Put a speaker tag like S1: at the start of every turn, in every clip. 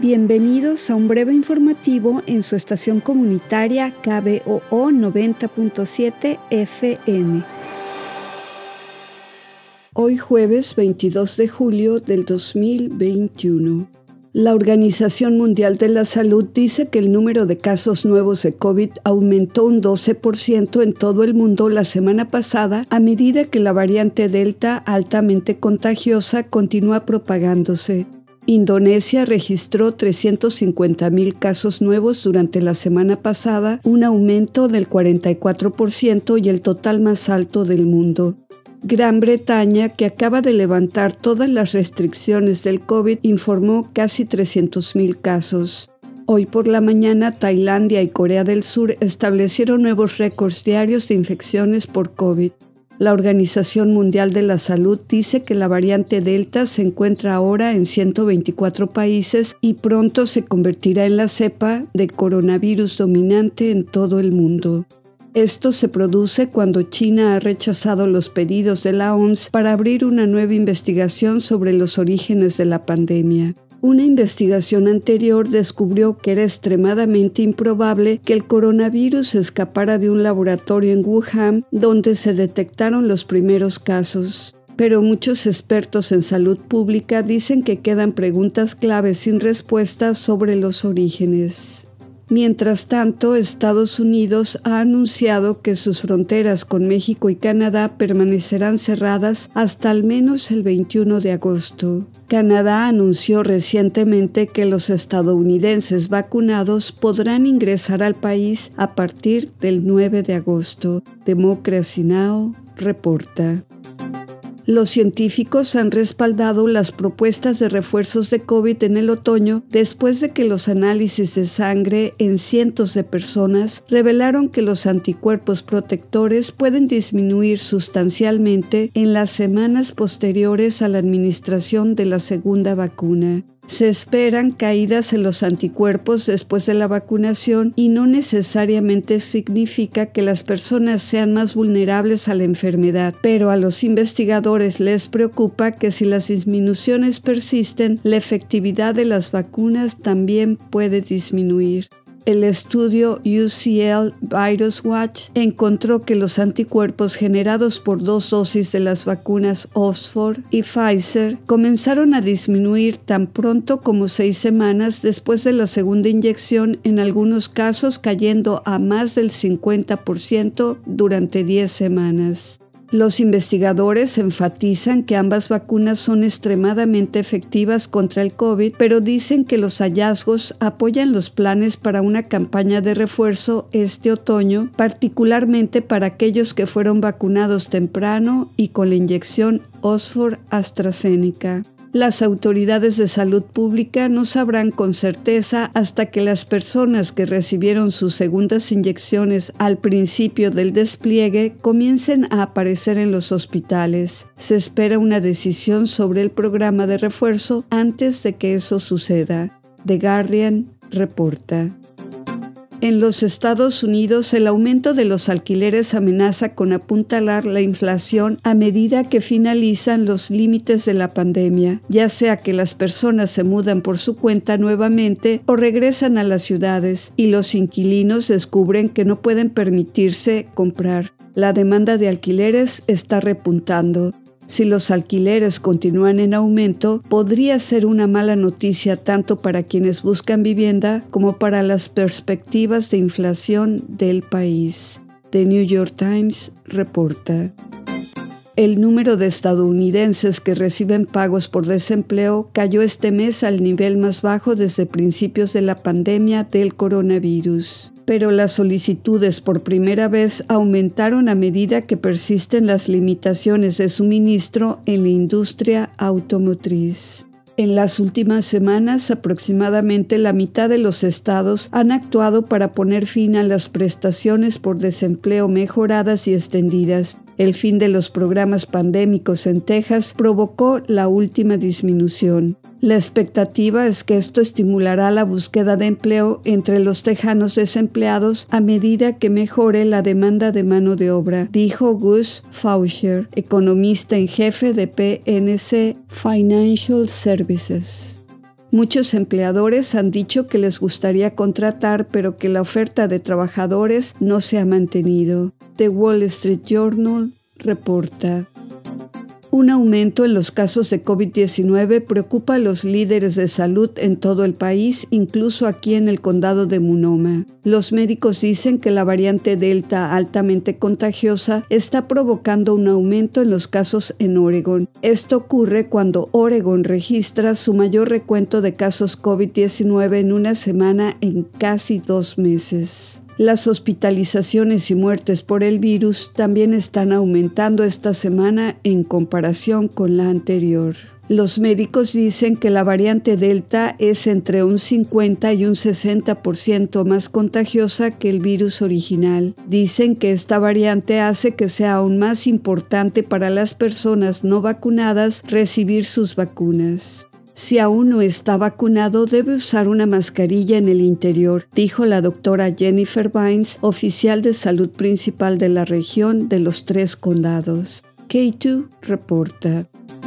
S1: Bienvenidos a un breve informativo en su estación comunitaria KBOO 90.7 FM. Hoy jueves 22 de julio del 2021. La Organización Mundial de la Salud dice que el número de casos nuevos de COVID aumentó un 12% en todo el mundo la semana pasada a medida que la variante Delta, altamente contagiosa, continúa propagándose. Indonesia registró 350,000 casos nuevos durante la semana pasada, un aumento del 44% y el total más alto del mundo. Gran Bretaña, que acaba de levantar todas las restricciones del COVID, informó casi 300,000 casos. Hoy por la mañana, Tailandia y Corea del Sur establecieron nuevos récords diarios de infecciones por COVID. La Organización Mundial de la Salud dice que la variante Delta se encuentra ahora en 124 países y pronto se convertirá en la cepa de coronavirus dominante en todo el mundo. Esto se produce cuando China ha rechazado los pedidos de la OMS para abrir una nueva investigación sobre los orígenes de la pandemia. Una investigación anterior descubrió que era extremadamente improbable que el coronavirus escapara de un laboratorio en Wuhan, donde se detectaron los primeros casos. Pero muchos expertos en salud pública dicen que quedan preguntas claves sin respuesta sobre los orígenes. Mientras tanto, Estados Unidos ha anunciado que sus fronteras con México y Canadá permanecerán cerradas hasta al menos el 21 de agosto. Canadá anunció recientemente que los estadounidenses vacunados podrán ingresar al país a partir del 9 de agosto. Democracy Now! Reporta. Los científicos han respaldado las propuestas de refuerzos de COVID en el otoño después de que los análisis de sangre en cientos de personas revelaron que los anticuerpos protectores pueden disminuir sustancialmente en las semanas posteriores a la administración de la segunda vacuna. Se esperan caídas en los anticuerpos después de la vacunación y no necesariamente significa que las personas sean más vulnerables a la enfermedad, pero a los investigadores les preocupa que si las disminuciones persisten, la efectividad de las vacunas también puede disminuir. El estudio UCL Virus Watch encontró que los anticuerpos generados por 2 dosis de las vacunas Oxford y Pfizer comenzaron a disminuir tan pronto como 6 semanas después de la segunda inyección, en algunos casos cayendo a más del 50% durante 10 semanas. Los investigadores enfatizan que ambas vacunas son extremadamente efectivas contra el COVID, pero dicen que los hallazgos apoyan los planes para una campaña de refuerzo este otoño, particularmente para aquellos que fueron vacunados temprano y con la inyección Oxford-AstraZeneca. Las autoridades de salud pública no sabrán con certeza hasta que las personas que recibieron sus segundas inyecciones al principio del despliegue comiencen a aparecer en los hospitales. Se espera una decisión sobre el programa de refuerzo antes de que eso suceda. The Guardian reporta. En los Estados Unidos, el aumento de los alquileres amenaza con apuntalar la inflación a medida que finalizan los límites de la pandemia, ya sea que las personas se mudan por su cuenta nuevamente o regresan a las ciudades y los inquilinos descubren que no pueden permitirse comprar. La demanda de alquileres está repuntando. Si los alquileres continúan en aumento, podría ser una mala noticia tanto para quienes buscan vivienda como para las perspectivas de inflación del país. The New York Times reporta. El número de estadounidenses que reciben pagos por desempleo cayó este mes al nivel más bajo desde principios de la pandemia del coronavirus. Pero las solicitudes por primera vez aumentaron a medida que persisten las limitaciones de suministro en la industria automotriz. En las últimas semanas, aproximadamente la mitad de los estados han actuado para poner fin a las prestaciones por desempleo mejoradas y extendidas. El fin de los programas pandémicos en Texas provocó la última disminución. La expectativa es que esto estimulará la búsqueda de empleo entre los tejanos desempleados a medida que mejore la demanda de mano de obra, dijo Gus Faucher, economista en jefe de PNC Financial Services. Muchos empleadores han dicho que les gustaría contratar, pero que la oferta de trabajadores no se ha mantenido. The Wall Street Journal reporta. Un aumento en los casos de COVID-19 preocupa a los líderes de salud en todo el país, incluso aquí en el condado de Multnomah. Los médicos dicen que la variante Delta, altamente contagiosa, está provocando un aumento en los casos en Oregon. Esto ocurre cuando Oregon registra su mayor recuento de casos COVID-19 en una semana en casi 2 meses. Las hospitalizaciones y muertes por el virus también están aumentando esta semana en comparación con la anterior. Los médicos dicen que la variante Delta es entre un 50 y un 60% más contagiosa que el virus original. Dicen que esta variante hace que sea aún más importante para las personas no vacunadas recibir sus vacunas. Si aún no está vacunado, debe usar una mascarilla en el interior, dijo la doctora Jennifer Vines, oficial de salud principal de la región de los 3 condados. K2 reporta.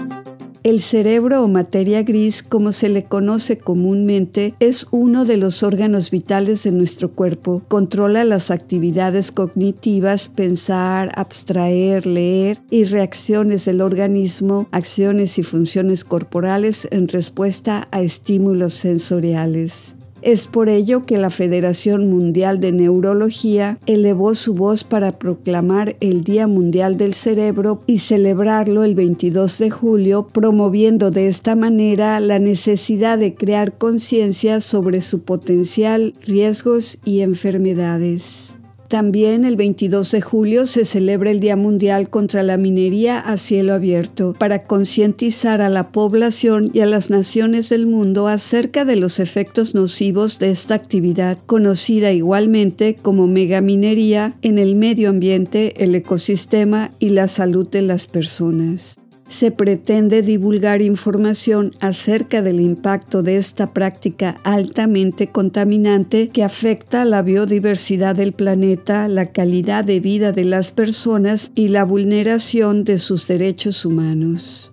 S1: El cerebro o materia gris, como se le conoce comúnmente, es uno de los órganos vitales de nuestro cuerpo. Controla las actividades cognitivas, pensar, abstraer, leer y reacciones del organismo, acciones y funciones corporales en respuesta a estímulos sensoriales. Es por ello que la Federación Mundial de Neurología elevó su voz para proclamar el Día Mundial del Cerebro y celebrarlo el 22 de julio, promoviendo de esta manera la necesidad de crear conciencia sobre su potencial, riesgos y enfermedades. También el 22 de julio se celebra el Día Mundial contra la Minería a Cielo Abierto para concientizar a la población y a las naciones del mundo acerca de los efectos nocivos de esta actividad, conocida igualmente como megaminería, en el medio ambiente, el ecosistema y la salud de las personas. Se pretende divulgar información acerca del impacto de esta práctica altamente contaminante que afecta a la biodiversidad del planeta, la calidad de vida de las personas y la vulneración de sus derechos humanos.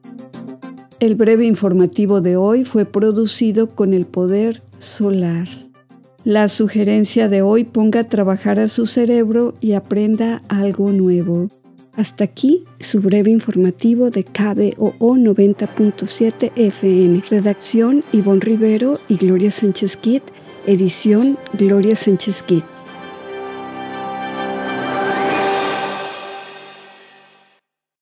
S1: El breve informativo de hoy fue producido con el poder solar. La sugerencia de hoy: ponga a trabajar a su cerebro y aprenda algo nuevo. Hasta aquí su breve informativo de KBOO 90.7 FM. Redacción: Ivonne Rivero y Gloria Sánchez Kitt. Edición: Gloria Sánchez Kitt.